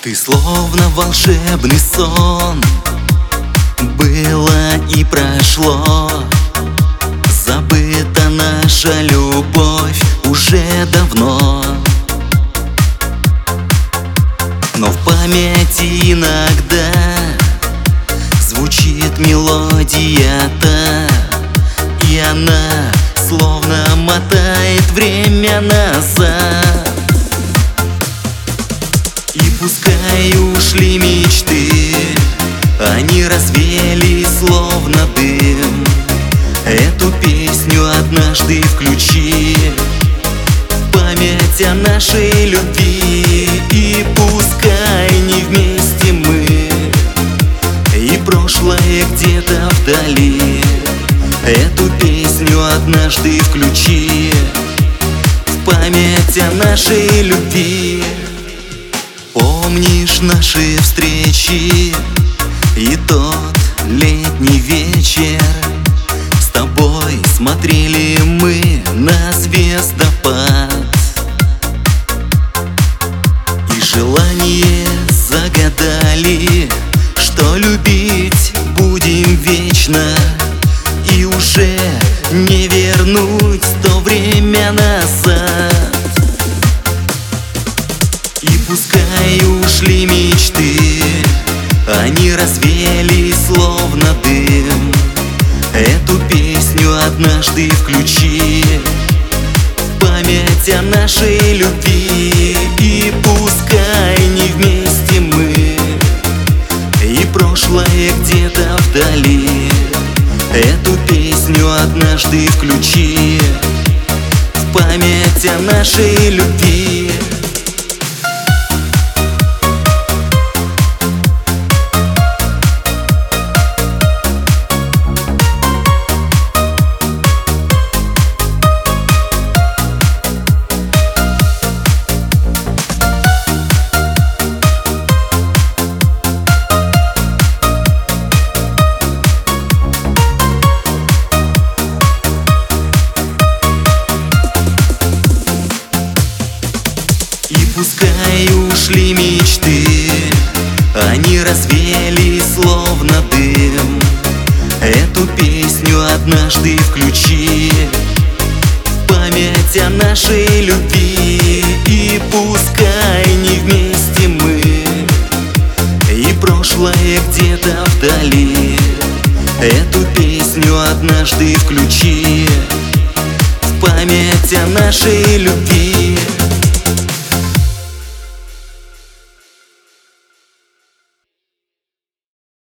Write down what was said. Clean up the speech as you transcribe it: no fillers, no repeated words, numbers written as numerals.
Ты словно волшебный сон, было и прошло. Забыта наша любовь уже давно, но в памяти иногда звучит мелодия та, и она словно мотает время назад. И пускай ушли мечты, они развеялись словно дым. Эту песню однажды включи в память о нашей любви. И пускай не вместе мы, и прошлое где-то вдали, эту песню однажды включи в память о нашей любви. Помнишь наши встречи и тот летний вечер? С тобой смотрели мы на звездопад, и желание загадали, что любить будем вечно, и уже не вернуть то время назад. И пускай ушли мечты, они развеялись словно дым. Эту песню однажды включи в память о нашей любви. И пускай не вместе мы, и прошлое где-то вдали, эту песню однажды включи в память о нашей любви. И пускай ушли мечты, они развеялись словно дым. Эту песню однажды включи в память о нашей любви. И пускай не вместе мы, и прошлое где-то вдали, эту песню однажды включи в память о нашей любви.